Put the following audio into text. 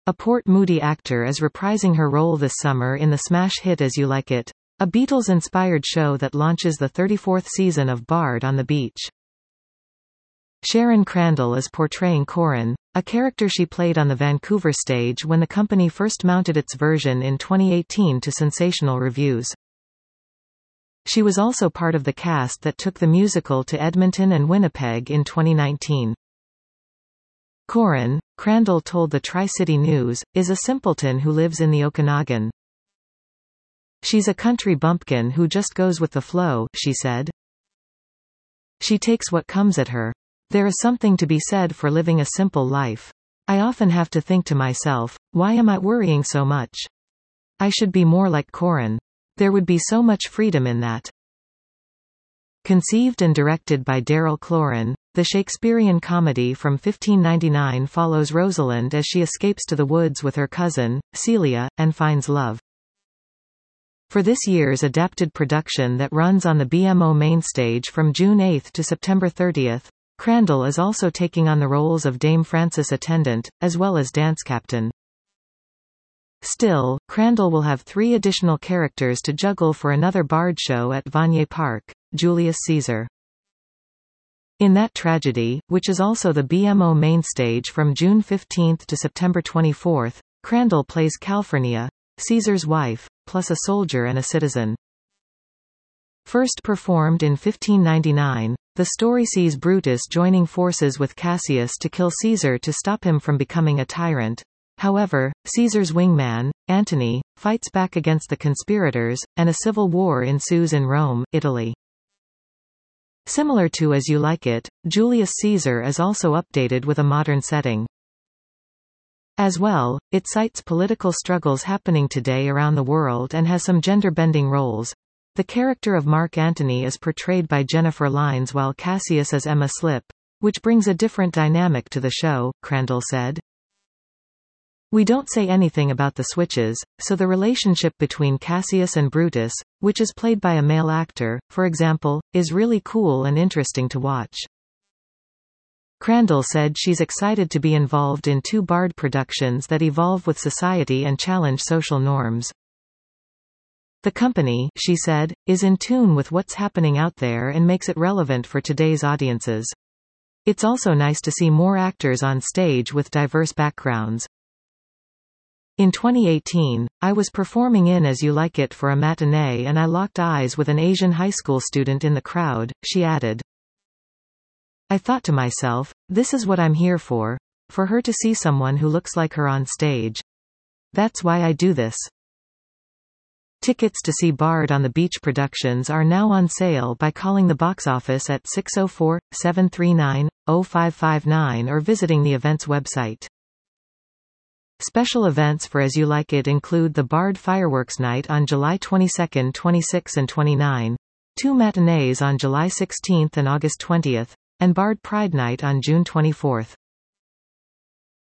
A Port Moody actor is reprising her role this summer in the smash hit As You Like It, a Beatles-inspired show that launches the 34th season of Bard on the Beach. Sharon Crandall is portraying Corin, a character she played on the Vancouver stage when the company first mounted its version in 2018 to sensational reviews. She was also part of the cast that took the musical to Edmonton and Winnipeg in 2019. Corin, Crandall told the Tri-City News, is a simpleton who lives in the Okanagan. She's a country bumpkin who just goes with the flow, she said. She takes what comes at her. There is something to be said for living a simple life. I often have to think to myself, why am I worrying so much? I should be more like Corin. There would be so much freedom in that. Conceived and directed by Daryl Cloran, the Shakespearean comedy from 1599 follows Rosalind as she escapes to the woods with her cousin, Celia, and finds love. For this year's adapted production that runs on the BMO Mainstage from June 8 to September 30, Crandall is also taking on the roles of Dame Frances Attendant, as well as Dance Captain. Still, Crandall will have 3 additional characters to juggle for another Bard show at Vanier Park, Julius Caesar. In that tragedy, which is also the BMO Mainstage from June 15 to September 24, Crandall plays Calphurnia, Caesar's wife, plus a soldier and a citizen. First performed in 1599, the story sees Brutus joining forces with Cassius to kill Caesar to stop him from becoming a tyrant. However, Caesar's wingman, Antony, fights back against the conspirators, and a civil war ensues in Rome, Italy. Similar to As You Like It, Julius Caesar is also updated with a modern setting. As well, it cites political struggles happening today around the world and has some gender-bending roles. The character of Mark Antony is portrayed by Jennifer Lines while Cassius is Emma Slip, which brings a different dynamic to the show, Crandall said. We don't say anything about the switches, so the relationship between Cassius and Brutus, which is played by a male actor, for example, is really cool and interesting to watch. Crandall said she's excited to be involved in 2 Bard productions that evolve with society and challenge social norms. The company, she said, is in tune with what's happening out there and makes it relevant for today's audiences. It's also nice to see more actors on stage with diverse backgrounds. In 2018, I was performing in As You Like It for a matinee and I locked eyes with an Asian high school student in the crowd, she added. I thought to myself, this is what I'm here for her to see someone who looks like her on stage. That's why I do this. Tickets to see Bard on the Beach productions are now on sale by calling the box office at 604-739-0559 or visiting the event's website. Special events for As You Like It include the Bard Fireworks Night on July 22, 26 and 29, 2 matinees on July 16 and August 20, and Bard Pride Night on June 24.